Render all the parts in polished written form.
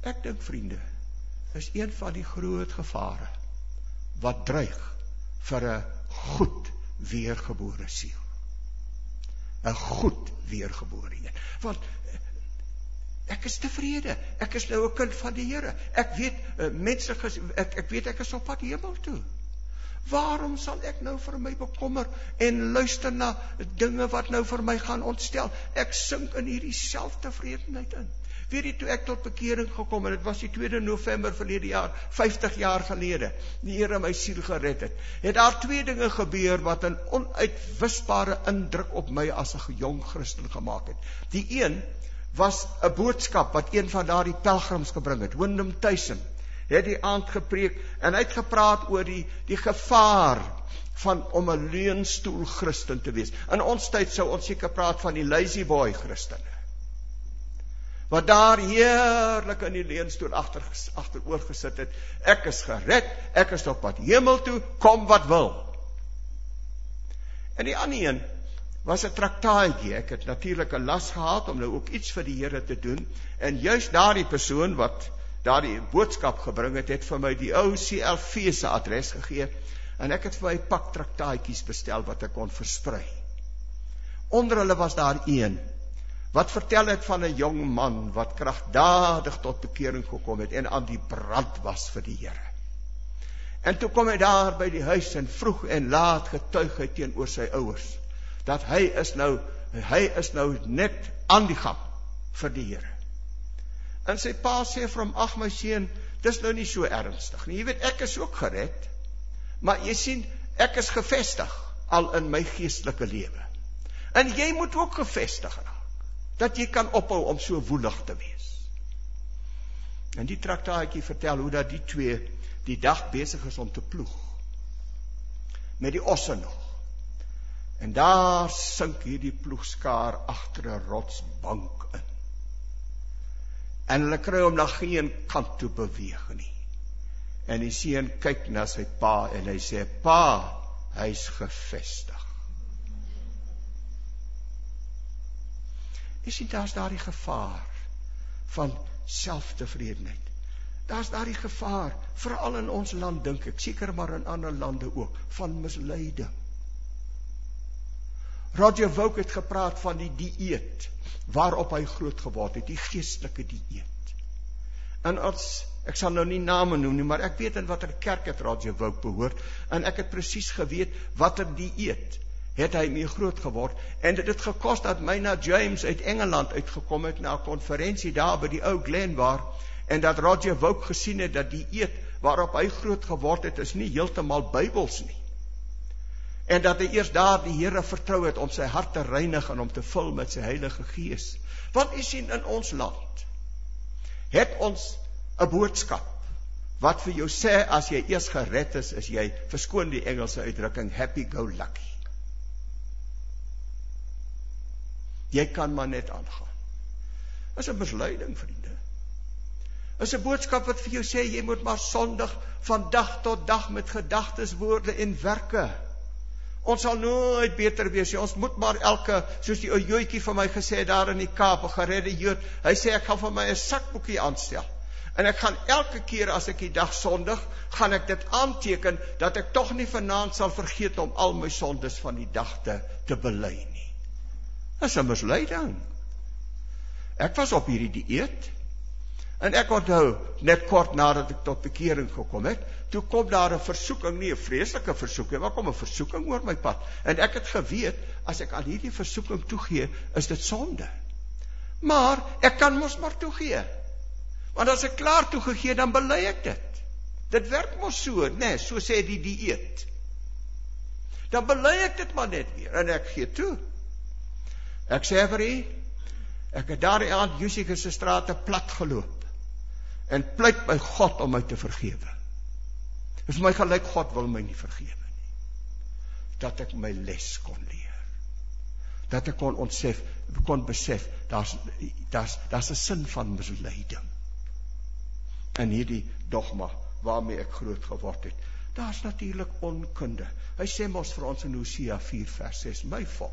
Ek dink, vriende, is een van die groot gevare wat dreig vir 'n goed weergebore siel. 'n goed weergebore een. Want ek is tevrede. Ek is nou 'n kind van die Here. Ek weet ek weet ek is op pad hemel toe. Waarom sal ek nou vir my bekommer en luister na dinge wat nou vir my gaan ontstel? Ek sink in hierdie selftevredenheid in. Weet jy, toe ek tot bekering gekom, en dit was die 2 November verlede jaar, 50 jaar gelede, die Here my siel gered het daar 2 dinge gebeur wat 'n onuitwisbare indruk op my as 'n jong Christen gemaak het. Die een was 'n boodskap wat een van daardie pelgrims gebring het, Wyndham Tyson, het die aand gepreek, en hy het gepraat oor die gevaar om 'n leunstoel Christen te wees. In ons tyd sou ons seker praat van die lazy boy Christene, wat daar heerlik in die leunstoel agteroor gesit het. Ek is gered, ek is op pad hemel toe, kom wat wil. En die ander een was 'n traktaatjie. Ek het natuurlik 'n las gehad om nou ook iets vir die Here te doen, en juist daardie persoon wat daardie boodskap gebring het, het vir my die ou CLV se adres gegee, en ek het vir my 'n pak traktaatjies bestel wat ek kon versprei. Onder hulle was daar een wat vertel het van 'n jong man wat kragtadig tot bekering gekom het en aan die brand was vir die Here. En toe kom hy daar by die huis en vroeg en laat getuig hy teenoor sy ouers dat hy is nou net aan die gang vir die Here. En sy pa sê vir hom, ag my seun, dis nou nie so ernstig nie. Jy weet, ek is ook gered, maar jy sien, ek is gevestig al in my geestelike lewe. En jy moet ook gevestig raak, dat jy kan ophou om so woelig te wees. En die traktaatjie vertel hoe dat die 2 die dag besig is om te ploeg, met die osse nog. En daar sink hierdie ploegskaar agter 'n rotsbank in. En hulle kry hom na geen kant toe beweeg nie. En die seun kyk na sy pa en hy sê, pa, hy's gevestig. Jy sien, daar's daardie gevaar van selftevredenheid. Daar's daardie gevaar, veral in ons land dink ek, seker maar in ander lande ook, van misleiding. Roger Volk het gepraat van die dieet waarop hy groot geword het, die geestelike dieet. En ek sal nou nie name noem nie, maar ek weet in watter kerk het Roger Volk behoort, en ek het presies geweet watter dieet het hy mee groot geword, en dit het gekos dat Maynard James uit Engeland uitgekom het na 'n konferensie daar by die ou Glenbar, en dat Roger Volk gesien het dat die dieet waarop hy groot geword het, is nie heeltemal Bybels nie. En dat hy eers daar die Here vertrou het om sy hart te reinig en om te vul met sy Heilige Gees. Want u sien, in ons land het ons 'n boodskap wat vir jou sê, as jy eers gered is jy, verskoon die Engelse uitdrukking, happy-go-lucky. Jy kan maar net aangaan. Is 'n misleiding, vriende. Is 'n boodskap wat vir jou sê, jy moet maar sondig van dag tot dag met gedagtes, woorde en werke. Ons sal nooit beter wees nie. Ons moet maar soos die ou joetjie van my gesê daar in die Kaap, 'n geredde Jood, hy sê ek gaan vir my 'n sakboekie aanstel. En ek gaan elke keer as ek die dag sondig, gaan ek dit aanteken dat ek tog nie vanaand sal vergeet om al my sondes van die dag te bely nie. Dit is 'n misleiding. Ek was op hierdie dieet, en ek onthou, net kort nadat ek tot bekering gekom het, toe kom daar 'n versoeking, nie 'n vreeslike versoeking, maar kom 'n versoeking oor my pad. En ek het geweet, as ek aan hierdie versoeking toegee, is dit sonde. Maar ek kan mos maar toegee. Want as ek klaar toegegee, dan bely ek dit. Dit werk mos so, nee, so sê die dieet. Dan bely ek dit maar net weer, en ek gee toe. Ek sê vir u, ek het daardie aand Jusieke se strate plat geloop, en pleit by God om my te vergewe. Dis my gelyk, God wil my nie vergewe nie. Dat ek my les kon leer. Dat ek kon besef, daar's 'n sin van misleiding. En hierdie dogma waarmee ek groot geword het, daar's natuurlik onkunde. Hy sê mos vir ons in Hosea 4 vers 6, my volk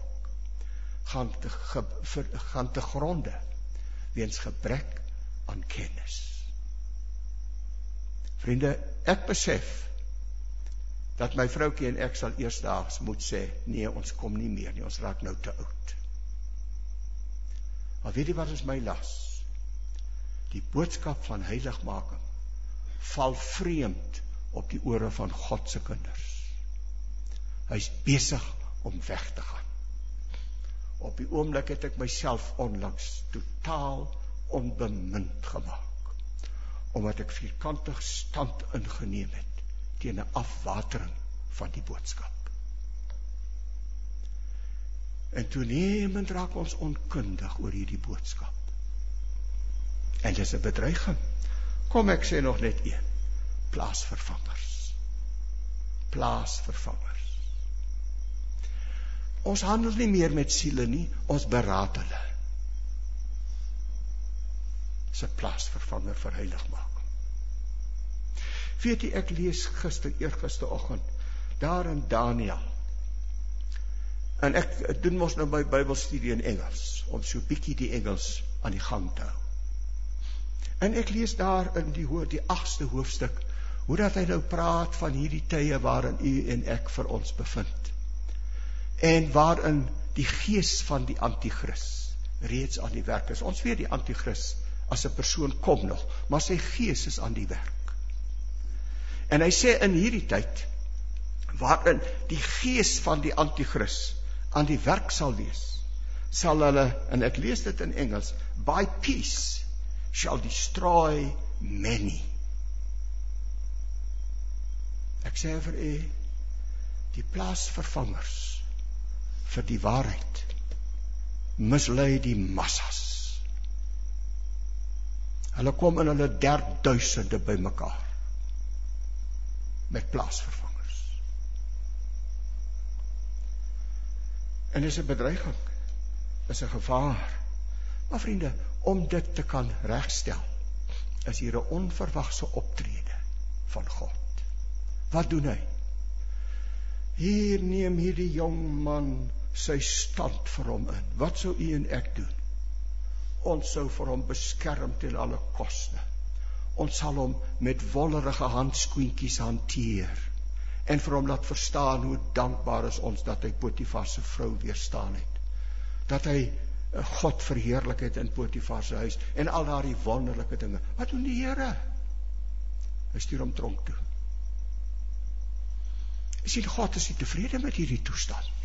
gaan te gronde weens gebrek aan kennis. Vriende, ek besef dat my vroukie en ek sal eersdaags moet sê, nee, ons kom nie meer nie, ons raak nou te oud. Maar weet jy wat is my las? Die boodskap van heiligmaking val vreemd op die ore van God se kinders. Hy is besig om weg te gaan. Op die oomblik het ek myself onlangs totaal onbemind gemaak, omdat ek vierkantig stand ingeneem het teen 'n afwatering van die boodskap. En toenemend raak ons onkundig oor hierdie boodskap. En dis 'n bedreiging. Kom, ek sê nog net een. Plaasvervangers. Plaasvervangers. Ons handel nie meer met siele nie, ons beraad hulle. Dis 'n plaasvervanger vir heiligmaking. Weet jy, ek lees eergisteroggend, daar in Daniël. En ek doen mos nou my Bybelstudie in Engels, om so bietjie die Engels aan die gang te hou. En ek lees daar in die 8ste hoofstuk, hoe dat hy nou praat van hierdie tye waarin u en ek vir ons bevind. En waarin die gees van die antichrist reeds aan die werk is. Ons weet die antichrist as 'n persoon kom nog, maar sy gees is aan die werk. En hy sê in hierdie tyd, waarin die gees van die antichrist aan die werk sal wees, sal hulle, en ek lees dit in Engels, by peace shall destroy many. Ek sê vir u, die plaasvervangers vir die waarheid mislei die massas. Hulle kom in hulle 3000 bymekaar met plaasvervangers. En dis 'n bedreiging, is 'n gevaar. Maar vriende, om dit te kan regstel, is hier 'n onverwagse optrede van God. Wat doen hy? Hier neem hierdie jong man sy stand vir hom in. Wat sou u en ek doen? Ons sou vir hom beskerm ten alle koste. Ons sal hom met wollerige handskoentjies hanteer en vir hom laat verstaan hoe dankbaar is ons dat hy Potifar se vrou weerstaan het. Dat hy God verheerlik het in Potifar se huis en al daardie wonderlike dinge. Wat doen die Here? Hy stuur hom tronk toe. Sien, God is nie tevrede met hierdie toestand nie.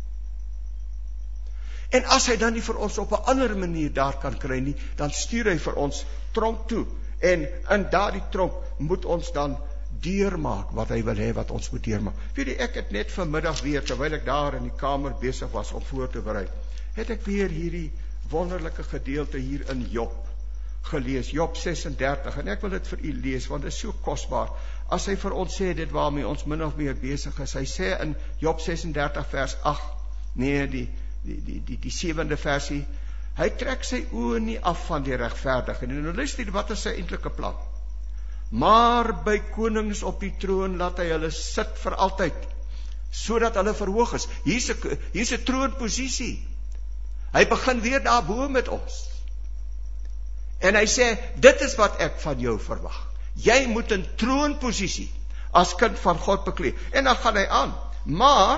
En as hy dan nie vir ons op 'n ander manier daar kan kry nie, dan stuur hy vir ons tronk toe. En in daardie tronk moet ons dan deurmaak wat hy wil hê wat ons moet deurmaak. Weet jy, ek het net vanmiddag weer, terwyl ek daar in die kamer besig was om voor te berei, het ek weer hierdie wonderlike gedeelte hier in Job gelees, Job 36, en ek wil dit vir u lees, want dit is so kosbaar. As hy vir ons sê, dit waarmee ons min of meer besig is, hy sê in Job 36 vers 8, nee, die 7de versie, hy trek sy oë nie af van die regverdige, en nou luister, wat is sy eintlike plan? Maar by konings op die troon laat hy hulle sit vir altyd, sodat hulle verhoog is. Hier's 'n troonposisie. Hy begin weer daarbo met ons. En hy sê, dit is wat ek van jou verwag. Jy moet 'n troonposisie as kind van God beklee. En dan gaan hy aan. Maar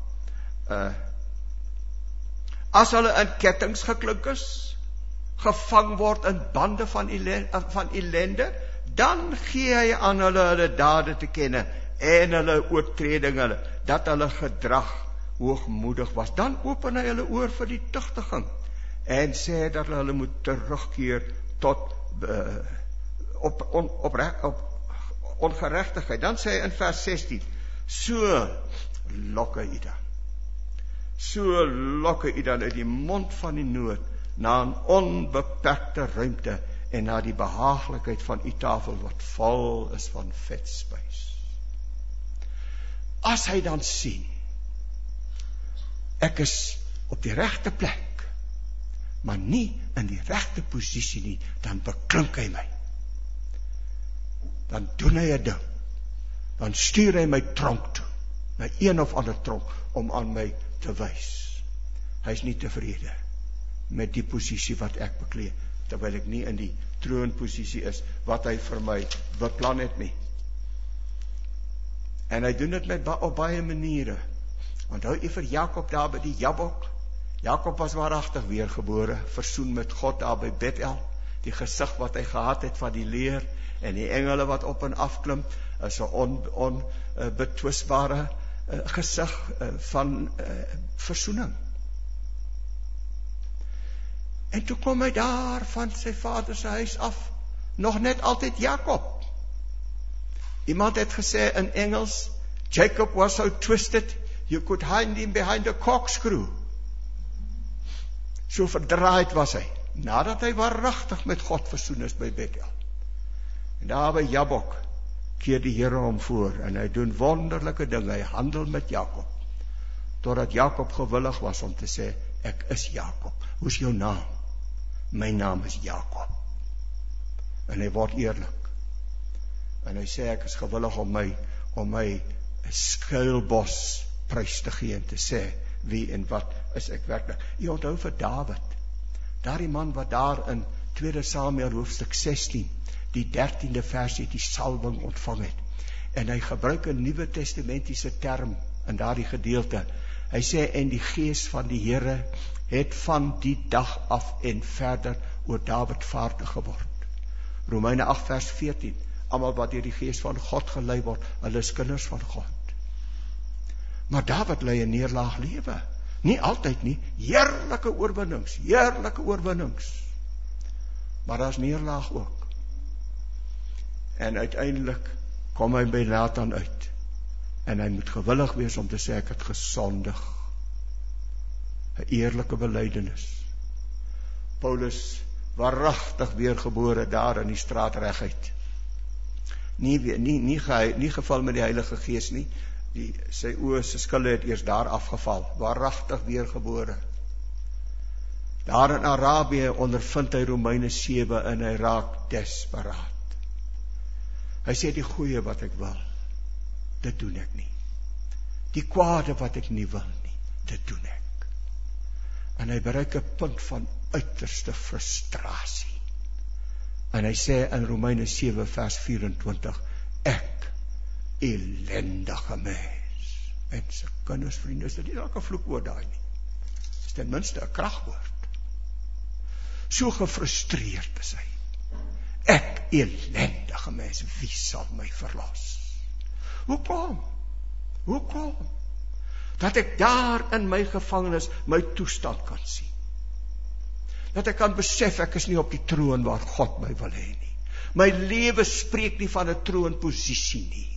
as hulle in kettinge geklink is, gevang word in bande van ellende, dan gee hy aan hulle dade te kenne en hulle oortredinge, dat hulle gedrag hoogmoedig was. Dan open hy hulle oor vir die tugtiging en sê dat hulle moet terugkeer tot op ongeregtigheid. Dan sê hy in vers 16, so lokke hy dan. So lokke hy dan uit die mond van die nood na 'n onbeperkte ruimte en na die behaaglikheid van u tafel wat vol is van vetspys. As hy dan sien, ek is op die regte plek, maar nie in die regte posisie nie, dan beklink hy my. Dan doen hy 'n ding. Dan stuur hy my tronk toe, na een of ander tronk, om aan my te wys. Hy is nie tevrede met die posisie wat ek beklee, terwyl ek nie in die troonposisie is wat hy vir my beplan het nie. En hy doen dit op baie maniere. Onthou jy vir Jakob daar by die Jabok? Jakob was waaragtig weergebore, versoen met God daar by Bethel. Die gesig wat hy gehad het van die leer en die engele wat op en af klim, is 'n onbetwisbare gesig van versoening. En toe kom hy daar van sy vader se huis af, nog net altyd Jakob. Iemand het gesê in Engels, Jacob was so twisted, you could hide him behind a corkscrew. So verdraaid was hy, nadat hy waaragtig met God versoen is by Bethel. En daar by Jabok keer die Here hom voor, en hy doen wonderlike dinge, hy handel met Jakob, totdat Jakob gewillig was om te sê, ek is Jakob. Hoe is jou naam? My naam is Jakob. En hy word eerlik. En hy sê, ek is gewillig om my skuilbos prys te gee en te sê, wie en wat is ek werklik. Jy onthou vir Dawid, daardie man wat daar in 2 Samuel hoofstuk 16, die 13de versie die salwing ontvang het. En hy gebruik 'n Nuwe Testamentiese term in daardie gedeelte. Hy sê, en die gees van die Here het van die dag af en verder oor Dawid vaardig geword. Romeine 8 vers 14, almal wat deur die gees van God gelei word, hulle is kinders van God. Maar Dawid lei 'n neerlaag lewe. Nie altyd nie, heerlike oorwinnings. Maar daar's neerlaag ook. En uiteindelik kom hy by Nathan uit. En hy moet gewillig wees om te sê, ek het gesondig. 'n Eerlike belydenis. Paulus, waaragtig weergebore daar in die straat reguit. Nie geval met die Heilige Gees nie. Sy oë, sy skille het eers daar afgeval. Waaragtig weergebore. Daar in Arabië ondervind hy Romeine 7 en hy raak desperaat. Hy sê, die goeie wat ek wil, dit doen ek nie. Die kwade wat ek nie wil nie, dit doen ek. En hy bereik 'n punt van uiterste frustrasie. En hy sê in Romeine 7 vers 24, ek, elendige mens. En sy kinders, vriende, is dit nie dalk 'n vloekwoord daai nie. Is ten minste 'n kragwoord. So gefrustreerd is hy. Ek, elendige mens, wie sal my verlos? Hoekom? Dat ek daar in my gevangenis my toestand kan sien. Dat ek kan besef, ek is nie op die troon waar God my wil hê nie. My lewe spreek nie van 'n troonposisie nie.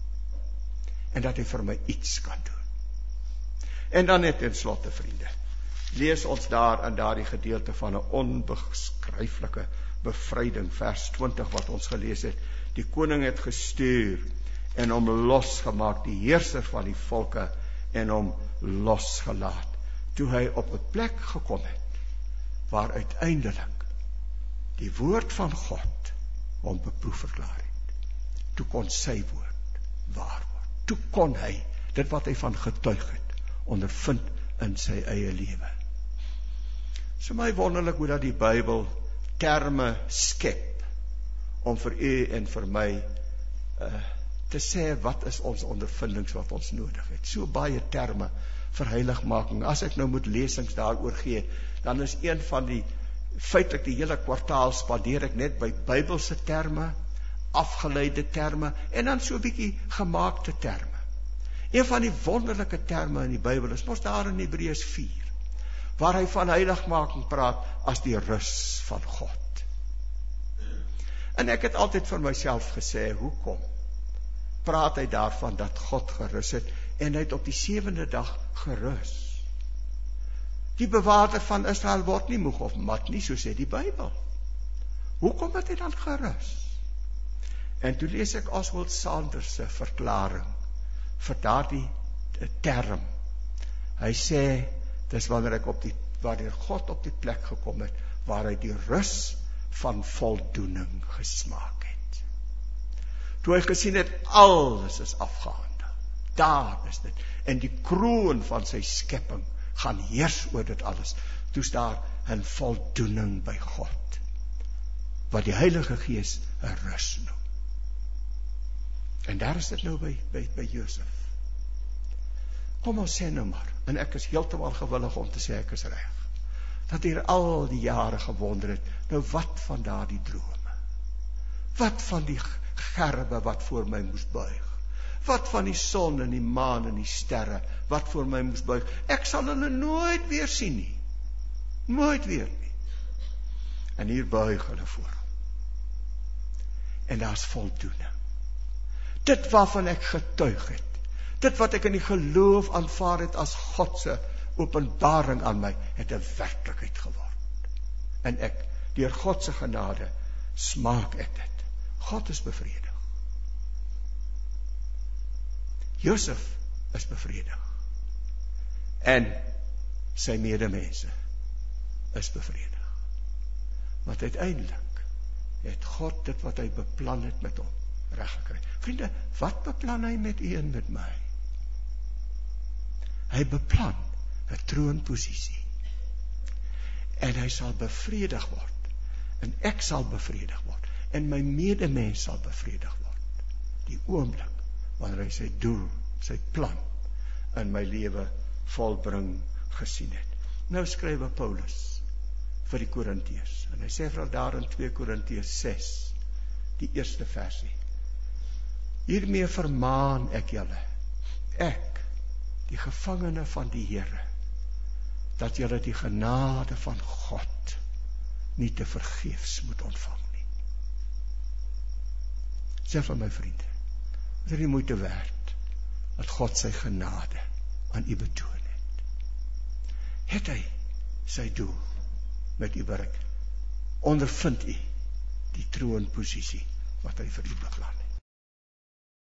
En dat hy vir my iets kan doen. En dan net in slotte, vriende, lees ons daar in daardie gedeelte van 'n onbeskryflike bevryding, vers 20 wat ons gelees het. Die koning het gestuur en hom losgemaak, die heerser van die volke, en hom losgelaat, toe hy op 'n plek gekom het, waar uiteindelik die woord van God hom beproef verklaar het. Toe kon sy woord waar word. Toe kon hy, dit wat hy van getuig het, ondervind in sy eie lewe. So my wonderlik hoe dat die Bybel terme skep, om vir u en vir my te sê, wat is ons ondervindings wat ons nodig het. So baie terme vir heiligmaking. As ek nou moet lesings daaroor gee, dan is een van die, feitlik die hele kwartaal spandeer ek net by Bybelse terme, afgeleide terme, en dan so 'n bietjie gemaakte terme. Een van die wonderlike terme in die Bybel is mos daar in Hebreërs 4, waar hy van heiligmaking praat as die rus van God. En ek het altyd vir myself gesê, hoekom praat hy daarvan dat God gerus het, en hy het op die 7de dag gerus. Die bewaarder van Israel word nie moeg of mat nie, so sê die Bybel. Hoekom het hy dan gerus? En toe lees ek Oswald Sanders se verklaring vir daardie term. Hy sê, dis wanneer God op die plek gekom het, waar hy die rus van voldoening gesmaak het. Toe hy gesien het, alles is afgehandel. Daar is dit. En die kroon van sy skepping gaan heers oor dit alles. Toe is daar 'n voldoening by God, wat die Heilige Gees 'n rus noem. En daar is dit nou by Josef. Kom ons sê nou maar, en ek is heeltemal gewillig om te sê ek is reg, dat hier al die jare gewonder het, nou wat van daardie drome? Wat van die gerbe wat voor my moes buig? Wat van die son en die maan en die sterre wat voor my moes buig? Ek sal hulle nooit weer sien nie. Nooit weer nie. En hier buig hulle voor hom. En daar's voldoening. Dit waarvan ek getuig het, dit wat ek in die geloof aanvaar het as God se openbaring aan my, het 'n werklikheid geword. En ek, deur God se genade, smaak ek dit. God is bevredig. Josef is bevredig. En sy medemense is bevredig. Want uiteindelik het God dit wat hy beplan het met hom reggekry. Vriende, wat beplan hy met u en met my? Hy beplan 'n troonposisie. En hy sal bevredig word. En ek sal bevredig word. En my medemens sal bevredig word. Die oomblik wanneer hy sy doel, sy plan in my lewe volbring gesien het. Nou skryf Paulus vir die Korintiërs. En hy sê vir daar in 2 Korintiërs 6, die eerste versie. Hiermee vermaan ek julle, ek, die gevangene van die Here, dat julle die genade van God nie te vergeefs moet ontvang nie. Sê vir my vriende, het is die moeite werd, dat God sy genade aan u betoon het. Het hy sy doel met u bereik? Ondervind u die troonposisie wat hy vir u beplan het?